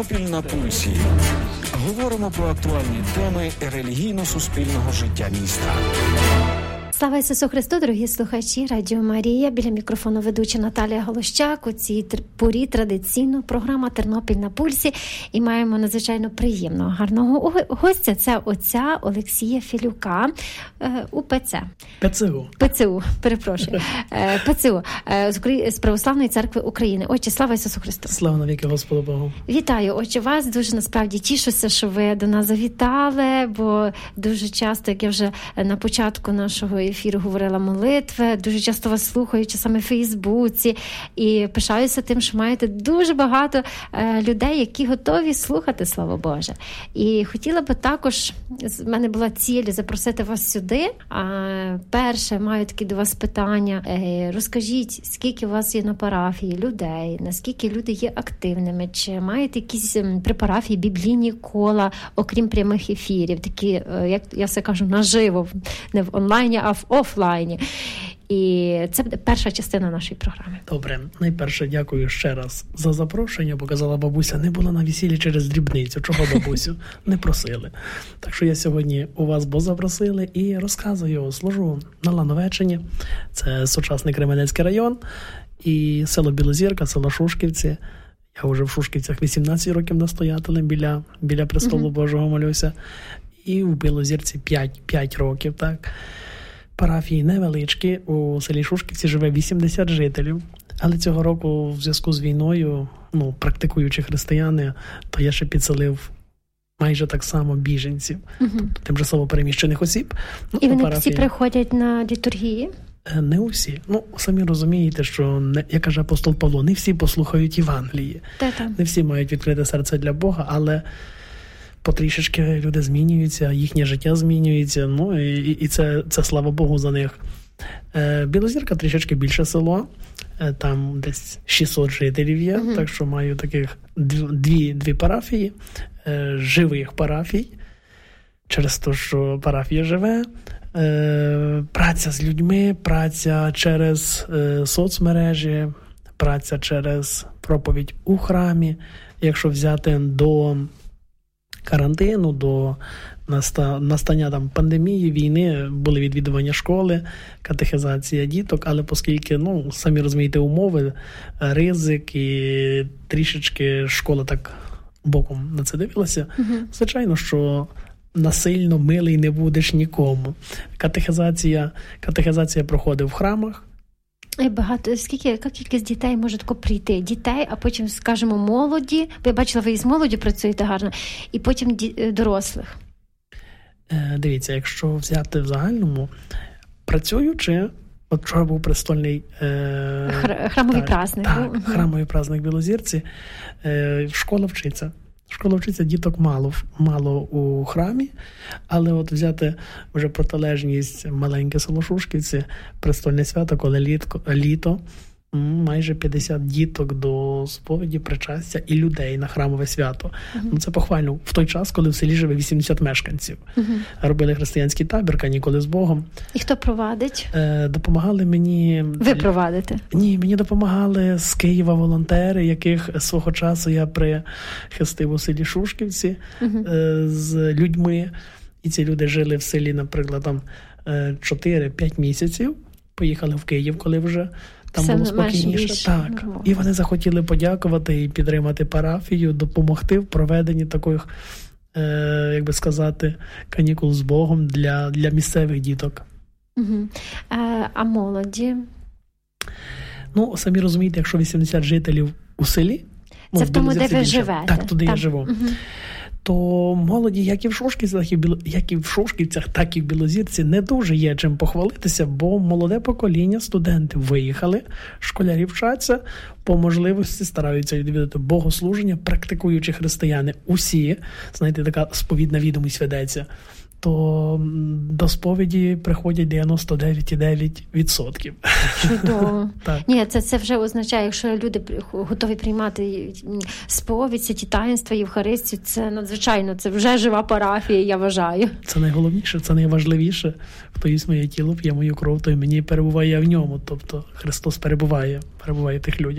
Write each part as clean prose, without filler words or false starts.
Тернопіль на пульсі. Говоримо про актуальні теми релігійно-суспільного життя міста. Слава Ісусу Христу, дорогі слухачі Радіо Марія. Біля мікрофону ведуча Наталія Голощак. У цій порі традиційно програма «Тернопіль на пульсі». І маємо надзвичайно приємного, гарного гостя. Це отця Олексія Філюка, УПЦ. ПЦУ, перепрошую. ПЦУ, з Православної церкви України. Отче, слава Ісусу Христу. Слава навіки Господу Богу. Вітаю, отче, вас. Дуже насправді тішуся, що ви до нас завітали, бо дуже часто, як я вже на початку нашого ефіру говорила, молитви, дуже часто вас слухаю, саме в Фейсбуці, і пишаюся тим, що маєте дуже багато людей, які готові слухати Слово Боже. І хотіла би також, в мене була ціль запросити вас сюди. Перше, маю такі до вас питання. Розкажіть, скільки у вас є на парафії людей, наскільки люди є активними, чи маєте якісь при парафії біблійні кола, окрім прямих ефірів, такі, як я все кажу, наживо, не в онлайні, а в офлайні. І це буде перша частина нашої програми. Добре. Найперше, дякую ще раз за запрошення, бо казала бабуся, не була на весіллі через дрібницю. Чого, бабусю? Не просили. Так що я сьогодні у вас, бо запросили, і розказую, служу на Лановеччині. Це сучасний Кременецький район і село Білозірка, село Шушківці. Я вже в Шушківцях 18 років настоятелем біля престолу Божого молюся. І в Білозірці 5 років, так. Парафії невеличкі, у селі Шушківці живе 80 жителів, але цього року в зв'язку з війною, практикуючи християни, то я ще підселив майже так само біженців, тобто тимчасово переміщених осіб. І вони всі приходять на літургії? Не усі. Самі розумієте, що, як каже апостол Павло, не всі послухають Євангелії. Не всі мають відкрите серце для Бога, але потрішечки люди змінюються, їхнє життя змінюється, і це слава Богу за них. Білозірка трішечки більше село, там десь 600 жителів є, так що маю таких дві парафії, живих парафій, через те, що парафія живе, праця з людьми, праця через соцмережі, праця через проповідь у храмі, якщо взяти до карантину, до настання там пандемії, війни, були відвідування школи, катехизація діток, але оскільки, самі розумієте, умови, ризик і трішечки школа так боком на це дивилася, звичайно, що насильно милий не будеш нікому. Катехизація проходить в храмах. Яка кількість дітей може прийти? Дітей, а потім, скажімо, молоді. Бо я бачила, ви із молоді працюєте гарно. І потім дорослих. Дивіться, якщо взяти в загальному, працюючи, от вчора був престольний храмовий праздник. Храмовий праздник в Білозірці. Школа вчиться. Діток мало у храмі, але от взяти вже протилежність маленьке село Шушківці, престольне свято, коли літо, майже 50 діток до сповіді, причастя і людей на храмове свято. Це похвально. В той час, коли в селі живе 80 мешканців. Робили християнський табір «Канікули з Богом». І хто провадить? Допомагали мені... Ви провадите? Ні, мені допомагали з Києва волонтери, яких свого часу я прихистив у селі Шушківці з людьми. І ці люди жили в селі, наприклад, там 4-5 місяців. Поїхали в Київ, коли вже там було спокійніше. Так. І вони захотіли подякувати і підтримати парафію, допомогти в проведенні таких, як би сказати, канікул з Богом для місцевих діток. А молоді? Самі розумієте, якщо 80 жителів у селі... Це в тому, де ви живете? Так, туди я живу. То молоді, як і в Шушківцях, так і в Білозірці, не дуже є чим похвалитися, бо молоде покоління, студенти виїхали, школярі вчаться, по можливості стараються відвідати богослуження, практикуючи християни. Усі, знаєте, така сповідна відомість ведеться, то до сповіді приходять 99,9%. Чудово. Ні, це вже означає, якщо люди готові приймати сповідь, ці таїнства, Євхаристію, це надзвичайно, це вже жива парафія, я вважаю. Це найголовніше, це найважливіше. Хто їсть моє тіло, п'є мою кров, то й мені перебуває в ньому. Тобто Христос перебуває в тих людях.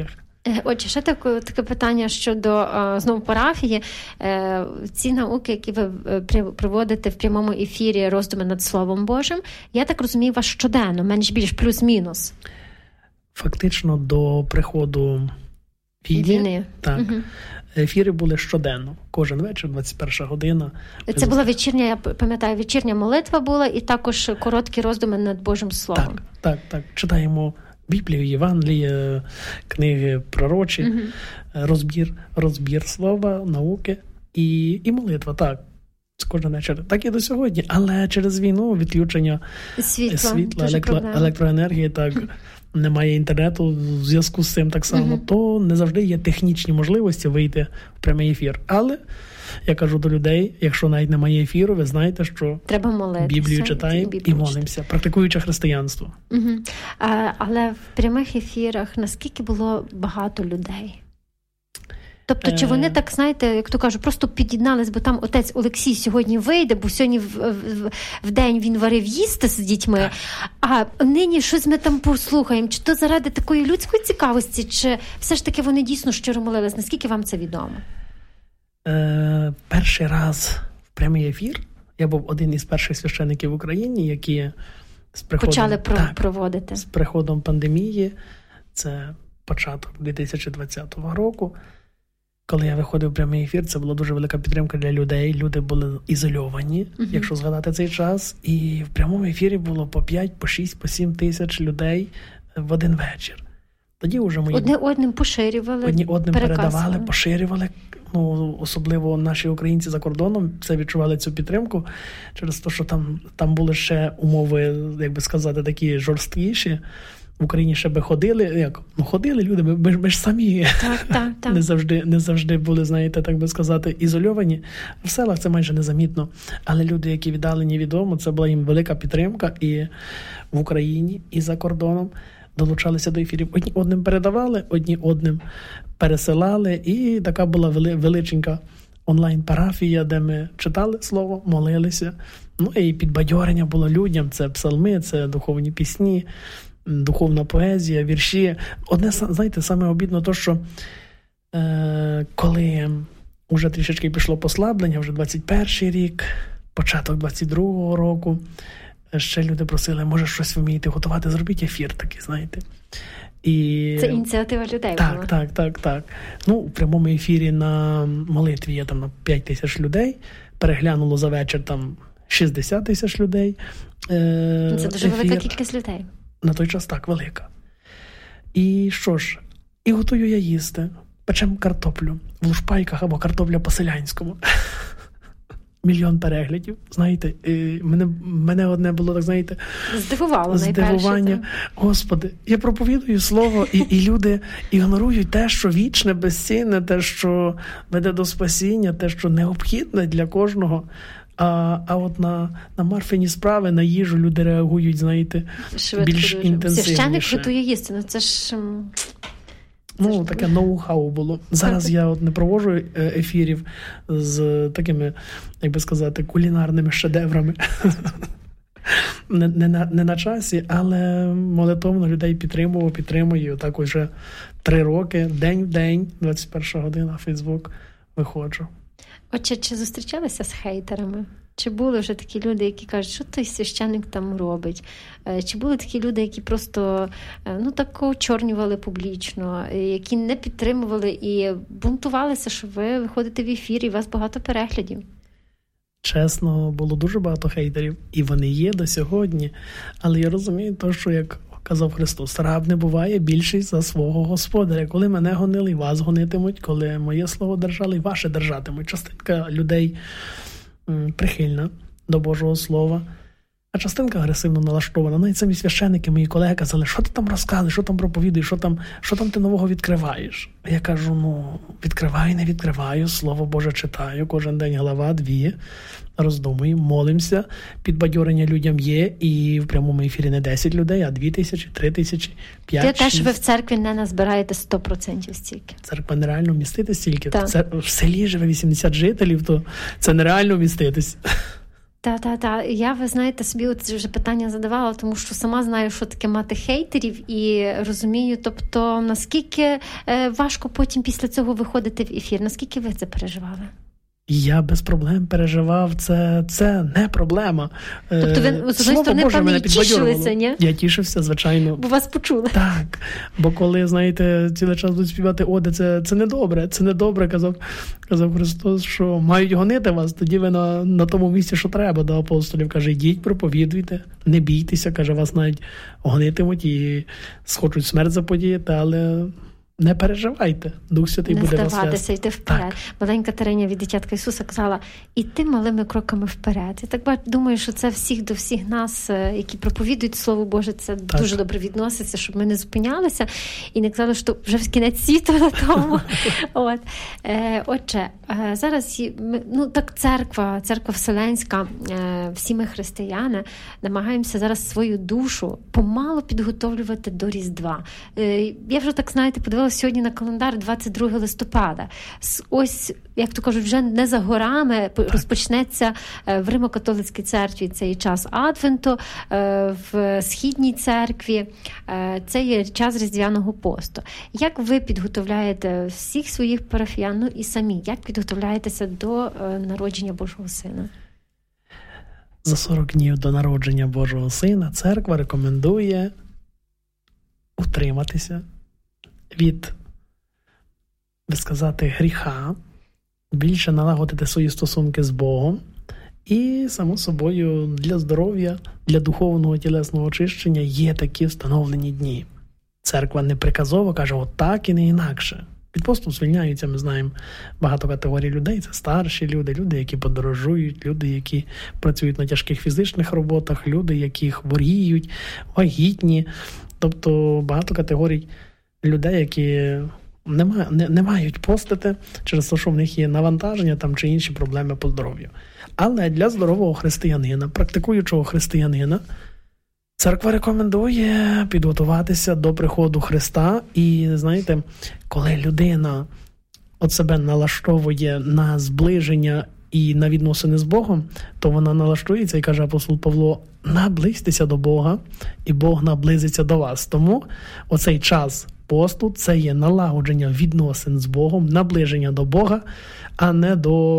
Отже, ще таке питання щодо, знову, парафії. Ці науки, які ви проводите в прямому ефірі, роздуми над Словом Божим, я так розумію, вас щоденно, менш-більш, плюс-мінус. Фактично до приходу війни. Так. Угу. Ефіри були щоденно. Кожен вечір, 21 година. Це була вечірня, я пам'ятаю, вечірня молитва була і також короткі роздуми над Божим Словом. Так. Читаємо Біблію, Євангеліє, книги пророчі, розбір слова, науки і молитва, так. Кожен вечір. Так і до сьогодні. Але через війну відключення світла електроенергії, так, немає інтернету, в зв'язку з цим так само, то не завжди є технічні можливості вийти в прямий ефір. Але я кажу до людей, якщо навіть немає ефіру, ви знаєте, що треба молитися, Біблію читаємо і молимося, практикуючи християнство. Але в прямих ефірах наскільки було багато людей? Тобто, чи вони так, знаєте, як то кажуть, просто під'єднались, бо там отець Олексій сьогодні вийде, бо сьогодні в день він варив їсти з дітьми, а нині щось ми там послухаємо. Чи то заради такої людської цікавості, чи все ж таки вони дійсно щиро молились? Наскільки вам це відомо? Перший раз в прямий ефір я був один із перших священиків в Україні, які почали проводити. З приходом пандемії, це початок 2020 року. Коли я виходив в прямий ефір, це була дуже велика підтримка для людей. Люди були ізольовані, якщо згадати цей час. І в прямому ефірі було по 5, по 6, по 7 тисяч людей в один вечір. Тоді вже ми одне одним поширювали, одні одним передавали, поширювали. Ну, особливо наші українці за кордоном це відчували цю підтримку через те, що там були ще умови, як би сказати, такі жорсткіші. В Україні ще би ходили, ходили люди, ми ж самі так. Не завжди були, знаєте, так би сказати, ізольовані. В селах це майже незамітно. Але люди, які віддалені відомо, це була їм велика підтримка і в Україні, і за кордоном долучалися до ефірів. Одні одним передавали, одні одним пересилали, і така була величенька онлайн-парафія, де ми читали слово, молилися. Ну і підбадьорення було людям, це псалми, це духовні пісні, духовна поезія, вірші. Одне, знаєте, саме обідно то, що коли вже трішечки пішло послаблення, вже 21-й рік, початок 22-го року, ще люди просили, може щось вмієте готувати, зробіть ефір такий, знаєте. І... Це ініціатива людей була. Так. Ну, в прямому ефірі на молитві є там на 5 тисяч людей, переглянуло за вечір там 60 тисяч людей. Це дуже велика кількість людей. На той час так, велика. І що ж, і готую я їсти. Печем картоплю в лушпайках або картопля по-селянському. 1 мільйон переглядів, знаєте. І мене одне було, так знаєте, здивування. Господи, я проповідую слово, і люди ігнорують те, що вічне, безцінне, те, що веде до спасіння, те, що необхідне для кожного. А от на Марфині справи, на їжу люди реагують, знаєте, більш інтенсивніше. Священник готує їсти, це ж... таке ноу-хау було. Зараз я не проводжу ефірів з такими, як би сказати, кулінарними шедеврами. Не на часі, але молитовно людей підтримую. Так уже 3 роки, день в день, 21 година, Фейсбук виходжу. Отже, чи зустрічалися з хейтерами? Чи були вже такі люди, які кажуть, що той священник там робить? Чи були такі люди, які просто так очорнювали публічно, які не підтримували і бунтувалися, що ви виходите в ефір і у вас багато переглядів? Чесно, було дуже багато хейтерів, і вони є до сьогодні. Але я розумію те, що, як казав Христос, раб не буває більший за свого господаря. Коли мене гонили, і вас гонитимуть, коли моє слово держали, і ваше держатимуть. Частинка людей прихильна до Божого Слова, а частинка агресивно налаштована. Навіть самі священники, мої колеги казали, що ти там розказуєш, що там проповідуєш, що там ти нового відкриваєш. А я кажу, відкриваю, не відкриваю, Слово Боже читаю, кожен день глава, 2, роздумуємо, молимося, підбадьорення людям є, і в прямому ефірі не 10 людей, а 2 тисячі, 3 тисячі, 5, 6. Те, що ви в церкві не назбираєте 100% стільки. Церква нереально вмістити стільки. В селі живе 80 жителів, то це нереально вміститись. Я, ви знаєте, собі це вже питання задавала, тому що сама знаю, що таке мати хейтерів, і розумію, тобто, наскільки важко потім після цього виходити в ефір, наскільки ви це переживали? Я без проблем переживав, це не проблема. Тобто ви, з однієї сторони, певно, тішилися, ні? Я тішився, звичайно. Бо вас почули. Так, бо коли, знаєте, цілий час будуть співати оди, це недобре, казав Христос, що мають гонити вас, тоді ви на тому місці, що треба, до апостолів. Каже, йдіть, проповідуйте, не бійтеся, каже, вас навіть гонитимуть і схочуть смерть заподіяти, але... Не переживайте, Дух Святий буде вас вести. Не здаватися, йти вперед. Маленька Тереня від дитятка Ісуса казала, іти малими кроками вперед. Я так думаю, що це до всіх нас, які проповідують Слово Боже, це дуже добре відноситься, щоб ми не зупинялися і не казали, що вже в кінець світу на тому. Отже, зараз церква Вселенська, всі ми християни, намагаємося зараз свою душу помалу підготовлювати до Різдва. Я вже так, знаєте, подивилася сьогодні на календар 22 листопада. Ось, як то кажуть, вже не за горами розпочнеться в Римо-католицькій церкві цей час Адвенту, в Східній церкві це є час Різдвяного посту. Як ви підготовляєте всіх своїх парафіян, і самі, як підготовляєтеся до народження Божого Сина? За 40 днів до народження Божого Сина церква рекомендує утриматися від, би сказати, гріха, більше налагодити свої стосунки з Богом і, само собою, для здоров'я, для духовного тілесного очищення є такі встановлені дні. Церква не приказово каже, от так і не інакше. Від посту звільняються, ми знаємо, багато категорій людей. Це старші люди, які подорожують, люди, які працюють на тяжких фізичних роботах, люди, які хворіють, вагітні. Тобто багато категорій людей, які не мають постити через те, що в них є навантаження там, чи інші проблеми по здоров'ю. Але для здорового християнина, практикуючого християнина, церква рекомендує підготуватися до приходу Христа. І, знаєте, коли людина от себе налаштовує на зближення і на відносини з Богом, то вона налаштується і каже апостол Павло, наблизьтеся до Бога, і Бог наблизиться до вас. Тому оцей час посту – це є налагодження відносин з Богом, наближення до Бога, а не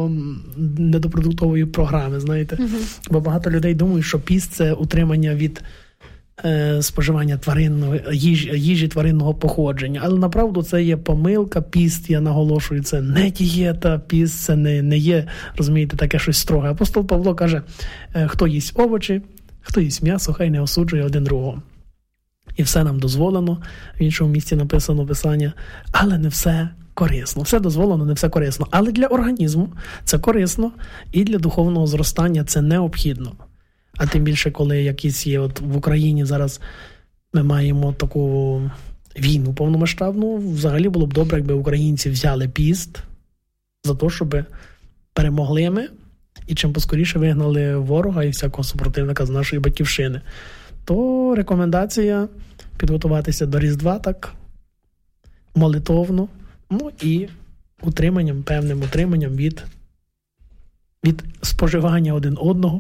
до продуктової програми, знаєте. Бо багато людей думають, що піст – це утримання від споживання їжі тваринного походження. Але направду це є помилка. Піст, я наголошую, це не дієта, піст це не є, розумієте, таке щось строге. Апостол Павло каже, хто їсть овочі, хто їсть м'ясо, хай не осуджує один другого. І все нам дозволено, в іншому місці написано Писання, але не все корисно. Все дозволено, не все корисно. Але для організму це корисно, і для духовного зростання це необхідно. А тим більше, коли якісь є, от в Україні зараз ми маємо таку війну повномасштабну, взагалі було б добре, якби українці взяли піст за те, щоб перемогли ми і чим поскоріше вигнали ворога і всякого супротивника з нашої батьківщини. То рекомендація підготуватися до Різдва так молитовно, і певним утриманням від споживання один одного.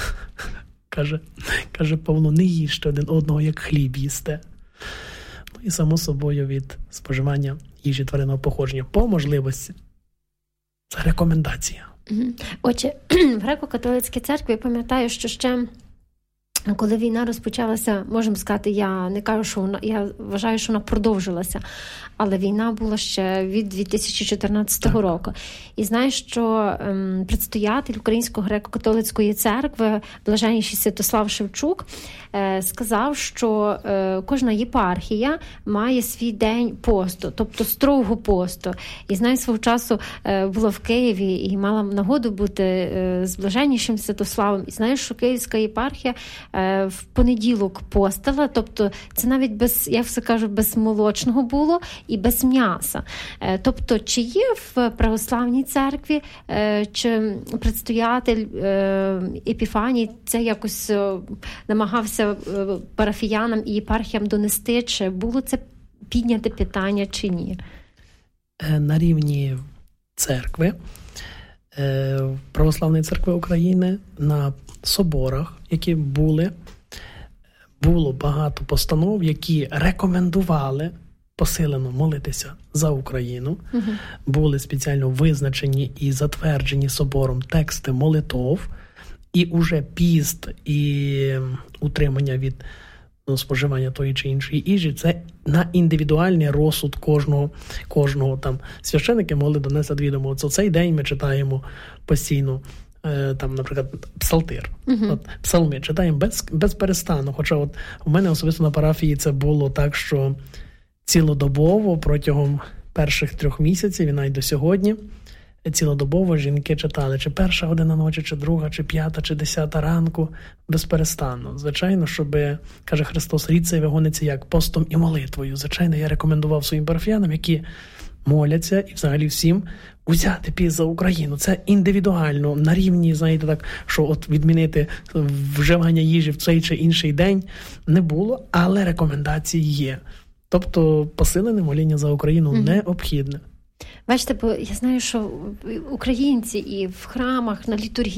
Каже Павло, не їжте один одного, як хліб їсте. І, само собою, від споживання їжі тваринного походження по можливості. Це рекомендація. Отже, в Греко-католицькій церкві я пам'ятаю, що ще коли війна розпочалася, можемо сказати, я не кажу, що я вважаю, що вона продовжилася, але війна була ще від 2014 року. І знаєш, що предстоятель Української греко-католицької церкви, блаженніший Святослав Шевчук, сказав, що кожна єпархія має свій день посту, тобто строгого посту. І знаю, свого часу була в Києві і мала нагоду бути з блаженнішим Святославом. І знаєш, що Київська єпархія в понеділок постила, тобто це навіть без, я все кажу, без молочного було і без м'яса. Тобто, чи є в православній церкві, чи предстоятель Епіфаній це якось намагався парафіянам і єпархіям донести, чи було це підняте питання, чи ні? На рівні церкви Православної церкви України на соборах, які було багато постанов, які рекомендували посилено молитися за Україну. Були спеціально визначені і затверджені собором тексти молитов, і уже піст і утримання від споживання тої чи іншої їжі, це на індивідуальний розсуд кожного там священики могли донести відомо. Оце цей день ми читаємо постійно, там, наприклад, псалтир. От, псалми читаємо без перестану. Хоча от у мене особисто на парафії це було так, що цілодобово протягом перших 3 місяців і навіть до сьогодні цілодобово жінки читали чи 1 година ночі, чи 2, чи 5, чи 10 ранку, безперестанно. Звичайно, щоб, каже Христос, рід цей вигониться як постом і молитвою. Звичайно, я рекомендував своїм парафіянам, які моляться і взагалі всім узяти піст за Україну. Це індивідуально, на рівні, знаєте, так, що от відмінити вживання їжі в цей чи інший день не було, але рекомендації є. Тобто посилене моління за Україну необхідне. Бачите, бо я знаю, що українці і в храмах, на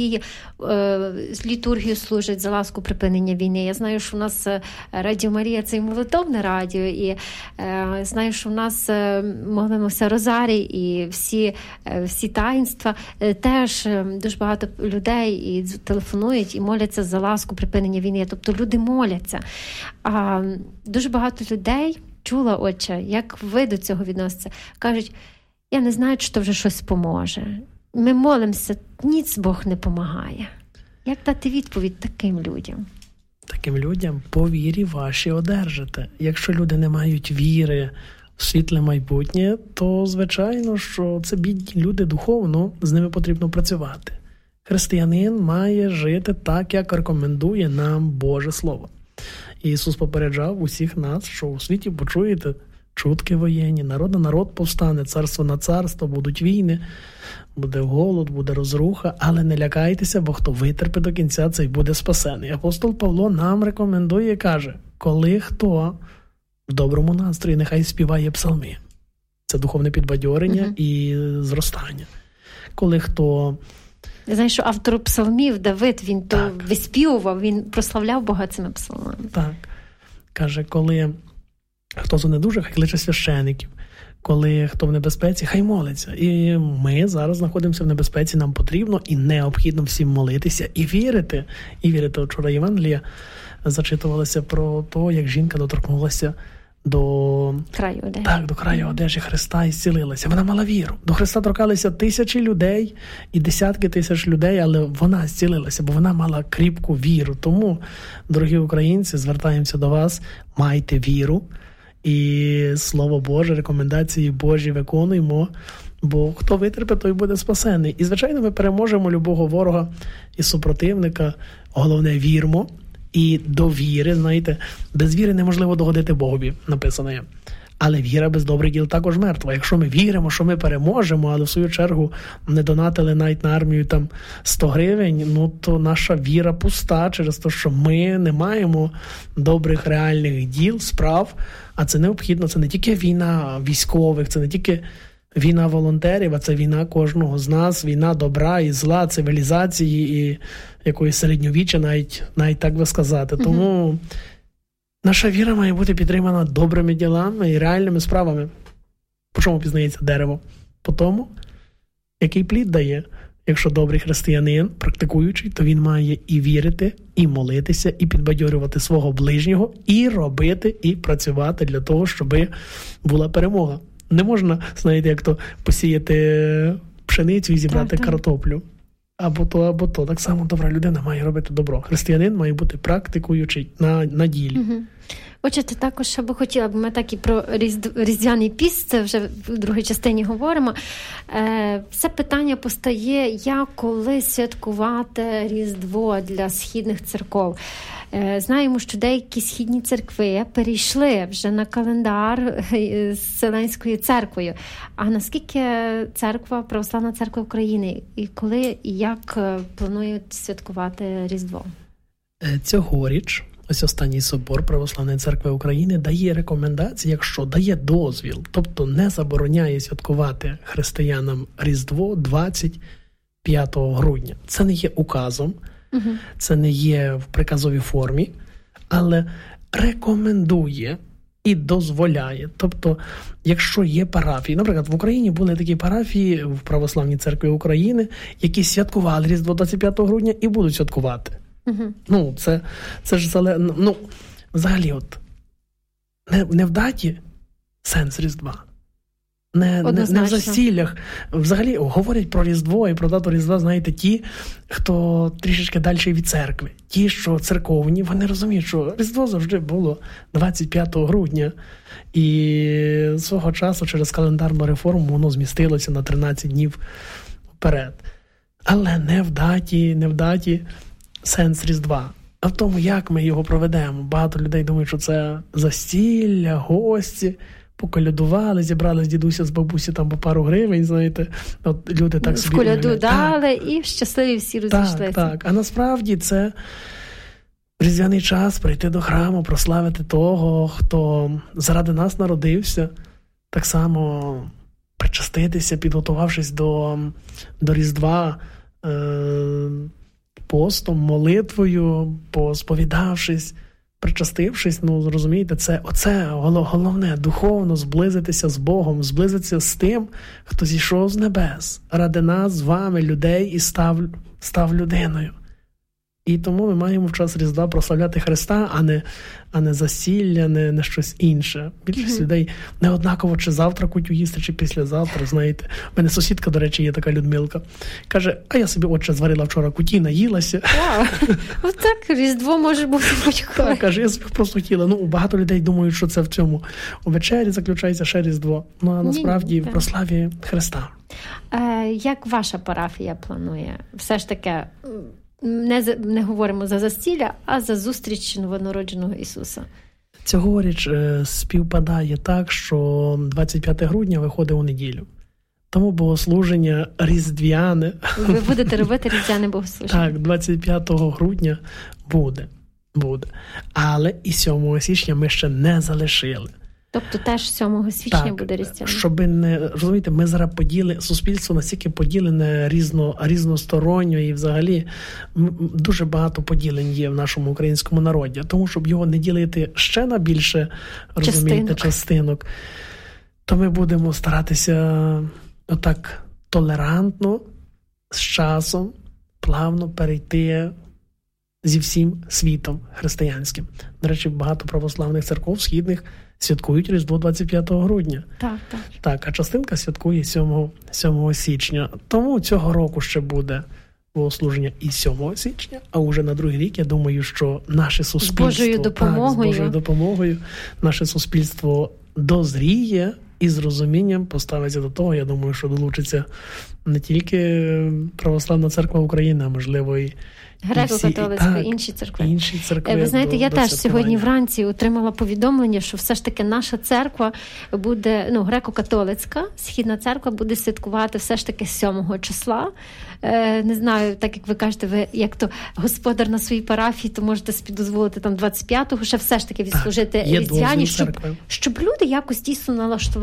літургію служать за ласку припинення війни. Я знаю, що у нас Радіо Марія – це і молитовне радіо, і знаю, що у нас молимося розарій, і всі таїнства. Теж дуже багато людей і телефонують, і моляться за ласку припинення війни. Тобто люди моляться. А дуже багато людей чула, отче, як ви до цього відноситеся, кажуть, я не знаю, чи то вже щось поможе. Ми молимося, ніц Бог не помагає. Як дати відповідь таким людям? Таким людям по вірі ваші одержите. Якщо люди не мають віри в світле майбутнє, то, звичайно, що це бідні люди духовно, з ними потрібно працювати. Християнин має жити так, як рекомендує нам Боже Слово. Ісус попереджав усіх нас, що у світі почуєте чутки воєнні, народ на народ повстане, царство на царство, будуть війни, буде голод, буде розруха, але не лякайтеся, бо хто витерпить до кінця, цей буде спасений. Апостол Павло нам рекомендує, каже, коли хто в доброму настрої, нехай співає псалми. Це духовне підбадьорення і зростання. Коли хто... Я знаю, що автор псалмів Давид, він то виспівував, він прославляв Бога цими псалмами. Так. Каже, коли хто занедужий, хай кличе священиків. Коли хто в небезпеці, хай молиться. І ми зараз знаходимося в небезпеці, нам потрібно і необхідно всім молитися і вірити. І вірити. Вчора Євангелія зачитувалася про те, як жінка доторкнулася до краю одежі. Так, до краю одежі Христа і зцілилася. Вона мала віру. До Христа торкалися тисячі людей і десятки тисяч людей, але вона зцілилася, бо вона мала кріпку віру. Тому, дорогі українці, звертаємося до вас, майте віру і Слово Боже, рекомендації Божі виконуємо, бо хто витерпить, той буде спасений. І, звичайно, ми переможемо любого ворога і супротивника. Головне, вірмо. І до віри, знаєте, без віри неможливо догодити Богові, написано є. Але віра без добрих діл також мертва. Якщо ми віримо, що ми переможемо, але в свою чергу не донатили навіть на армію там 100 гривень, то наша віра пуста через те, що ми не маємо добрих реальних діл, справ, а це необхідно. Це не тільки війна військових, це не тільки війна волонтерів, а це війна кожного з нас, війна добра і зла, цивілізації і якоїсь середньовіччя, навіть так би сказати. Тому наша віра має бути підтримана добрими ділами і реальними справами. По чому пізнається дерево? По тому, який плід дає. Якщо добрий християнин, практикуючий, то він має і вірити, і молитися, і підбадьорювати свого ближнього, і робити, і працювати для того, щоб була перемога. Не можна, знаєте, як то посіяти пшеницю і зібрати картоплю. Або то. Так само добра людина має робити добро. Християнин має бути практикуючий на ділі. Отже, ти також ще би хотіла, бо ми так і про Різдвяний піст, це вже в другій частині говоримо. Це питання постає, як коли святкувати Різдво для східних церков. Знаємо, що деякі східні церкви перейшли вже на календар з Вселенською церквою. А наскільки Православна церква України і коли і як планують святкувати Різдво? Цьогоріч ось останній собор Православної церкви України дає рекомендації, якщо дає дозвіл, тобто не забороняє святкувати християнам Різдво 25 грудня. Це не є указом, це не є в приказовій формі, але рекомендує і дозволяє. Тобто, якщо є парафії, наприклад, в Україні були такі парафії в Православній церкві України, які святкували Різдво 25 грудня і будуть святкувати. Це ж взагалі не в даті сенс Різдва. Не в засіллях. Взагалі говорять про Різдво і про дату Різдва, знаєте, ті, хто трішечки далі від церкви. Ті, що церковні, вони розуміють, що Різдво завжди було 25 грудня. І свого часу через календарну реформу воно змістилося на 13 днів вперед. Але не в даті сенс Різдва. А в тому, як ми його проведемо. Багато людей думають, що це застілля, гості, поколядували, зібрали з дідуся, з бабусі там по пару гривень, знаєте. От люди так собі коляду дали і щасливі всі розійшлися. Так. А насправді це різдвяний час прийти до храму, прославити того, хто заради нас народився, так само причаститися, підготувавшись до Різдва, постом, молитвою, посповідавшись, причастившись, розумієте, оце головне, духовно зблизитися з Богом, зблизитися з тим, хто зійшов з небес, ради нас, з вами, людей, і став людиною. І тому ми маємо в час Різдва прославляти Христа, а не засілля, не щось інше. Більшість людей не однаково, чи завтра кутю їсти, чи післязавтра, знаєте. У мене сусідка, до речі, є така Людмилка. Каже, а я собі, отче, зварила вчора куті, наїлася. Отак Різдво може бути будь-коли. Так, каже, я собі просто хотіла. Багато людей думають, що це в цьому. У вечері заключається ще Різдво. А насправді в прославі Христа. Як ваша парафія планує? Все ж таки... Не говоримо за застілля, а за зустріч новонародженого Ісуса. Цьогоріч співпадає так, що 25 грудня виходить у неділю. Тому богослуження різдвяне. Ви будете робити різдвяне богослуження? Так, 25 грудня буде. Але і 7 січня ми ще не залишили. Тобто теж 7 січня буде різдвяне? Щоб не, розумієте, ми зараз суспільство настільки поділене різносторонньо, і взагалі дуже багато поділень є в нашому українському народі. Тому, щоб його не ділити ще на більше, розумієте, частинок, то ми будемо старатися отак толерантно, з часом, плавно перейти зі всім світом християнським. До речі, багато православних церков східних святкують Різдво 25 грудня. Так, а частинка святкує 7 січня. Тому цього року ще буде богослуження і 7 січня, а уже на другий рік, я думаю, що наше суспільство... з Божою допомогою наше суспільство дозріє і з розумінням поставиться до того. Я думаю, що долучиться не тільки Православна церква України, а можливо і греко-католицька, інші церкви. Ви знаєте, я теж сьогодні вранці отримала повідомлення, що все ж таки наша церква буде, греко-католицька, східна церква буде святкувати все ж таки 7 числа. Не знаю, так як ви кажете, ви як то господар на своїй парафії, то можете собі дозволити там 25-го ще все ж таки відслужити різдвяні, щоб люди якось дійсно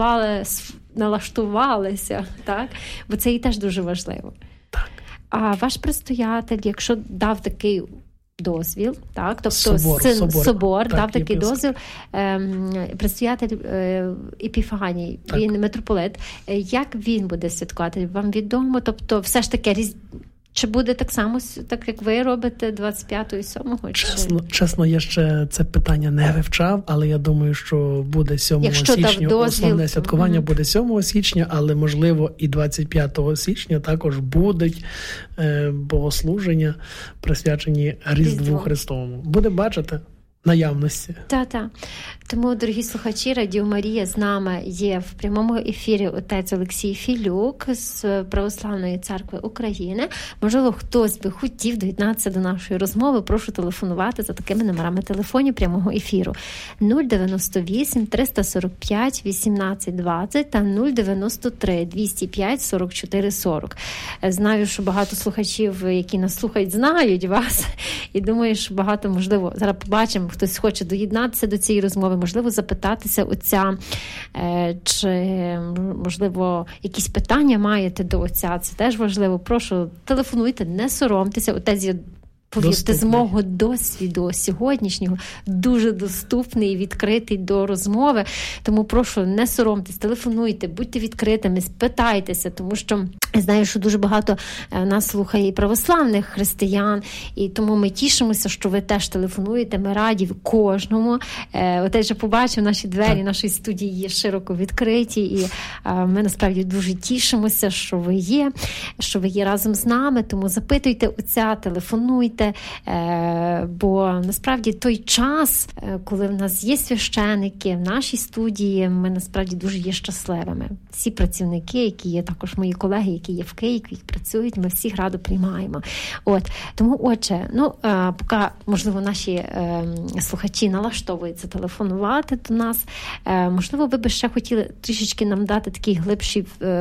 налаштувалися, так? Бо це і теж дуже важливо. Так. А ваш предстоятель, якщо дав такий дозвіл, так, тобто собор дав такий дозвіл, предстоятель Епіфаній, він митрополит, як він буде святкувати? Вам відомо? Тобто все ж таки чи буде так само, так як ви робите 25-го і 7-го? Чесно, я ще це питання не вивчав, але я думаю, що буде 7 січня. Основне святкування буде 7 січня, але, можливо, і 25 січня також будуть богослуження, присвячені Різдву Христовому. Буде бачити наявності. Так. Тому, дорогі слухачі, Радіо Марія, з нами є в прямому ефірі отець Олексій Філюк з Православної церкви України. Можливо, хтось би хотів доєднатися до нашої розмови. Прошу телефонувати за такими номерами телефонів прямого ефіру. 098 345 18 20 та 093 205 44 40. Знаю, що багато слухачів, які нас слухають, знають вас. І думаю, що багато, можливо, зараз побачимо, хтось хоче доєднатися до цієї розмови, можливо, запитатися отця, чи, можливо, якісь питання маєте до отця, це теж важливо. Прошу, телефонуйте, не соромтеся. Отець є, повірте, з мого досвіду сьогоднішнього дуже доступний і відкритий до розмови. Тому прошу, не соромтесь, телефонуйте, будьте відкритими, спитайтеся, тому що я знаю, що дуже багато нас слухає і православних християн, і тому ми тішимося, що ви теж телефонуєте, ми раді кожному. Отець же побачив, наші двері нашої студії є широко відкриті, і ми насправді дуже тішимося, що ви є разом з нами, тому запитуйте отця, телефонуйте, бо насправді той час, коли в нас є священики в нашій студії, ми насправді дуже є щасливими. Всі працівники, які є також мої колеги, які є в Києві, які працюють, ми всіх радо приймаємо. Тому, отже, поки, можливо, наші слухачі налаштовуються телефонувати до нас, можливо, ви би ще хотіли трішечки нам дати такий глибший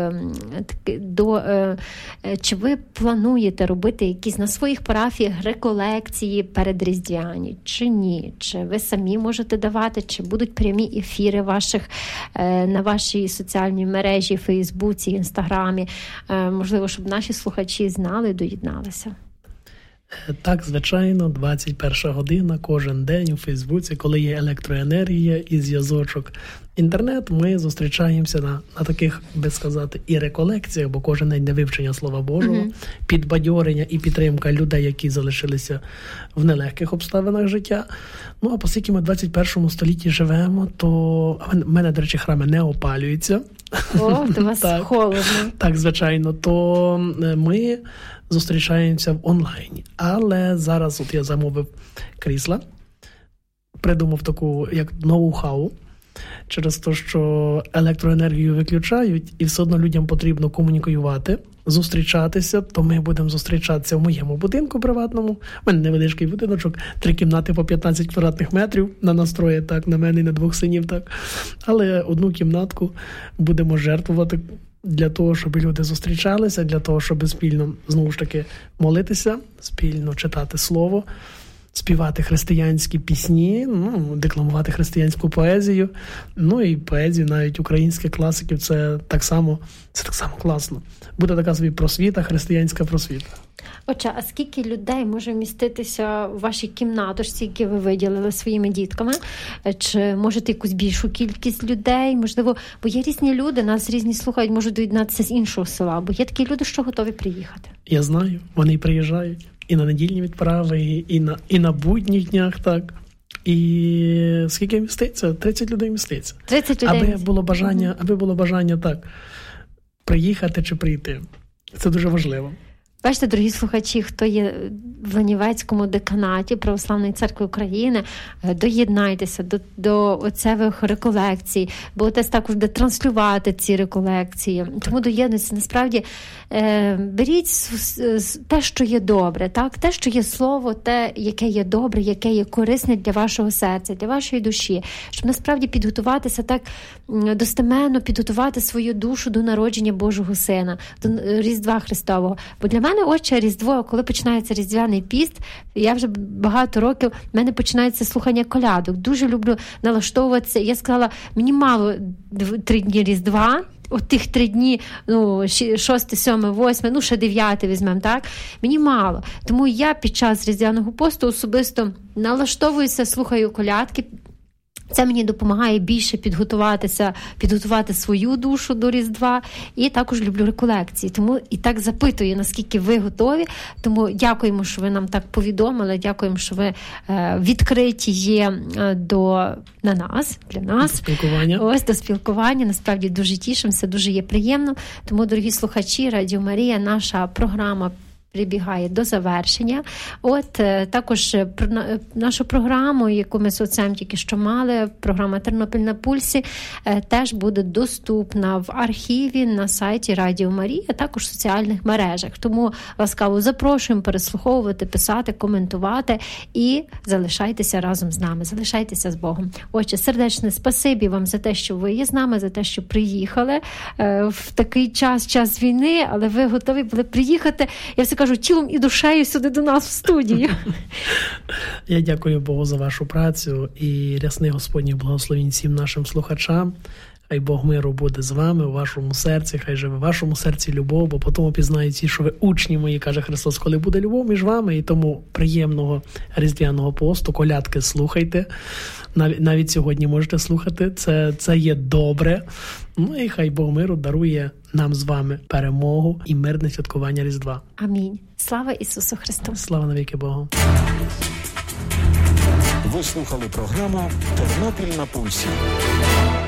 чи ви плануєте робити якісь на своїх парафіях реколекції передріздвяні, чи ні? Чи ви самі можете давати, чи будуть прямі ефіри на вашій соціальній мережі, Фейсбуці, Інстаграмі? Можливо, щоб наші слухачі знали і доєдналися. Так, звичайно, 21 година кожен день у Фейсбуці, коли є електроенергія і зв'язочок. Інтернет, ми зустрічаємося на таких, би сказати, і реколекціях, бо кожен день не вивчення Слова Божого, підбадьорення і підтримка людей, які залишилися в нелегких обставинах життя. А оскільки ми в 21 столітті живемо, то в мене, до речі, храми не опалюються. О, то вас холодно. Так, звичайно, то ми зустрічаємося в онлайні. Але зараз я замовив крісла, придумав таку, як ноу-хау, через те, що електроенергію виключають, і все одно людям потрібно комунікувати, зустрічатися, то ми будемо зустрічатися в моєму будинку приватному. У мене невеличкий будиночок, 3 кімнати по 15 квадратних метрів на настрої, так, на мене і на 2 синів, так. Але 1 кімнатку будемо жертвувати для того, щоб люди зустрічалися, для того, щоб спільно, знову ж таки, молитися, спільно читати слово, співати християнські пісні, декламувати християнську поезію, і поезію навіть українських класиків, це так само класно. Буде така собі просвіта, християнська просвіта. Отже, а скільки людей може вміститися в вашій кімнаточці, які ви виділили своїми дітками? Чи можете якусь більшу кількість людей? Можливо, бо є різні люди, нас різні слухають, можуть доєднатися з іншого села, бо є такі люди, що готові приїхати. Я знаю, вони приїжджають. І на недільні відправи, і на будніх днях, так. І скільки міститься? 30 людей міститься. 30 людей. Аби було бажання так, приїхати чи прийти. Це дуже важливо. Бачите, дорогі слухачі, хто є в Ланівецькому деканаті Православної церкви України, доєднайтеся до отцевих реколекцій, бо отець також буде транслювати ці реколекції. Тому доєднуйтеся. Насправді, беріть те, що є добре, так? Те, що є слово, те, яке є добре, яке є корисне для вашого серця, для вашої душі, щоб насправді підготуватися так достеменно, підготувати свою душу до народження Божого Сина, до Різдва Христового. Бо для мене, отче, Різдво, коли починається Різдвяний піст, я вже багато років, в мене починається слухання колядок. Дуже люблю налаштовуватися. Я сказала, мені мало 3 дні Різдва, от тих 3 дні, 6, 7, 8, ще 9 візьмемо, так? Мені мало. Тому я під час Різдвяного посту особисто налаштовуюся, слухаю колядки. Це мені допомагає більше підготувати свою душу до Різдва, і також люблю реколекції. Тому і так запитую, наскільки ви готові. Тому дякуємо, що ви нам так повідомили, дякуємо, що ви відкриті є для нас. До спілкування. Насправді дуже тішимося, дуже є приємно. Тому, дорогі слухачі, Радіо Марія, наша програма прибігає до завершення. Також нашу програму, яку ми з отцем тільки що мали, програма «Тернопіль на пульсі», теж буде доступна в архіві на сайті Радіо Марія, а також в соціальних мережах. Тому ласкаво запрошуємо переслуховувати, писати, коментувати і залишайтеся разом з нами, залишайтеся з Богом. Отже, сердечне спасибі вам за те, що ви є з нами, за те, що приїхали в такий час війни, але ви готові були приїхати. Я все кажу, кажу, тілом і душею сюди до нас в студію. Я дякую Богу за вашу працю і рясних Господніх благословень всім нашим слухачам. Хай Бог миру буде з вами у вашому серці, хай живе в вашому серці любов, бо потім пізнають ті, що ви учні мої, каже Христос, коли буде любов між вами. І тому приємного різдвяного посту, колядки слухайте. Навіть сьогодні можете слухати, це є добре. Ну і хай Бог миру дарує нам з вами перемогу і мирне святкування Різдва. Амінь. Слава Ісусу Христу. Слава навіки Богу. Ви слухали програму «Тернопіль на пульсі».